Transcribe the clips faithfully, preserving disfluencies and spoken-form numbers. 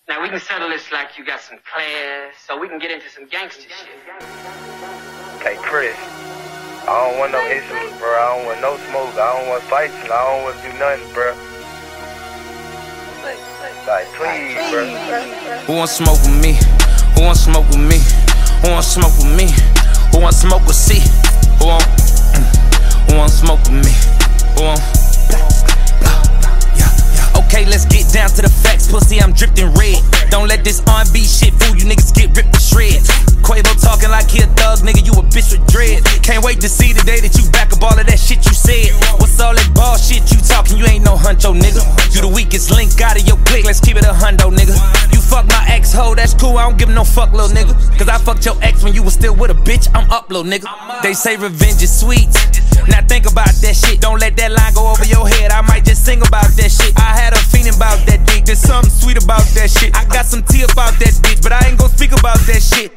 Now we can settle this like you got some class, so we can get into some gangster shit. Hey Chris, I don't want no issues, bro. I don't want no smoke. I don't want fights. I don't want to do nothing, bro. Like, please, bro. Who want smoke with me? Who want smoke with me? Who want smoke with me? Who want smoke with C? Who want? Who want smoke with me? Who want? Okay, let's get down to the facts, pussy, I'm dripped in red. Don't let this R and B shit fool you, niggas get ripped to shreds. Quavo talking like he a thug, nigga, you a bitch with dread. Can't wait to see the day that you back up all of that shit you said. What's all that ball shit you talking, you ain't no huncho, nigga. You the weakest link out of your clique, let's keep it a hundo, nigga. You fuck my ex-ho, that's cool, I don't give no fuck, little nigga. Cause I fucked your ex when you was still with a bitch, I'm up, little nigga. They say revenge is sweet, now think about that shit. Don't let that line go over your head, I might just sing about that shit. I had a fiendin' about that dick, there's something sweet about that shit. I got some tea about that bitch, but I ain't gon' speak about that shit.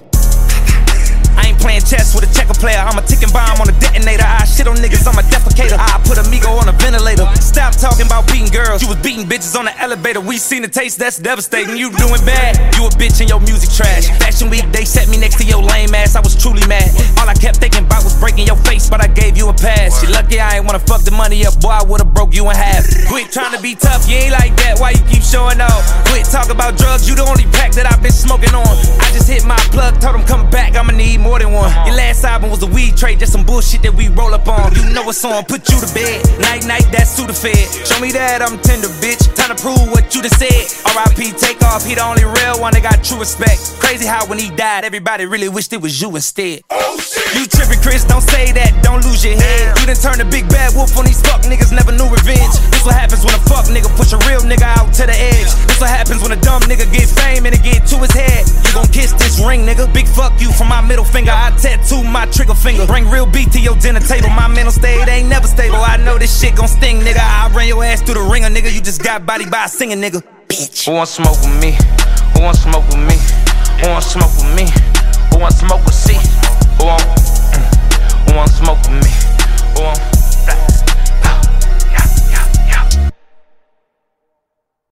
I ain't playing chess with a checker player, I'm a ticking bomb on a detonator. I shit on niggas, I'm a defecator. I put Amigo on a ventilator. Stop talking about beating girls, you was beating bitches on the elevator. We seen the taste, that's devastating. You doing bad, you a bitch and your music trash. Fashion week, they set me next to your lame ass, I was truly mad. All I kept thinking about was breaking your face, but I gave you a pass. You lucky I ain't wanna fuck the money up, boy, I would've broke you in half. Quit trying to be tough, you ain't like that, why you keep showing off? Quit talk about drugs, you the only pack that I've been smoking on. I just hit my plug, told him come back, I'ma need more than one. Your last album was a weed trade, just some bullshit that we roll up on. You know what's on, put you to bed. Night, night, that's Sudafed. Show me that I'm tender, bitch. Time to prove what you just said. R I P Takeoff, he the only real one that got true respect. Crazy how when he died, everybody really wished it was you instead. Oh, shit. You trippin', Chris, don't say that, don't lose your head. You done turned a big bad wolf on these fuck niggas, never knew revenge. This what happens when a fuck nigga push a real nigga out to the edge. This what happens when a dumb nigga get fame and it get to his head. You gon' kiss this ring, nigga. Big fuck you from my middle finger. I tattoo my trigger finger. Bring real beat to your dinner table. My mental state ain't never stable. I know this shit gon' sting, nigga. I ran your ass through the ringer, nigga. You just got bodied by a singing nigga. Bitch. Who want smoke with me? Who want smoke with me? Who want smoke with me? Who want smoke with C? Who want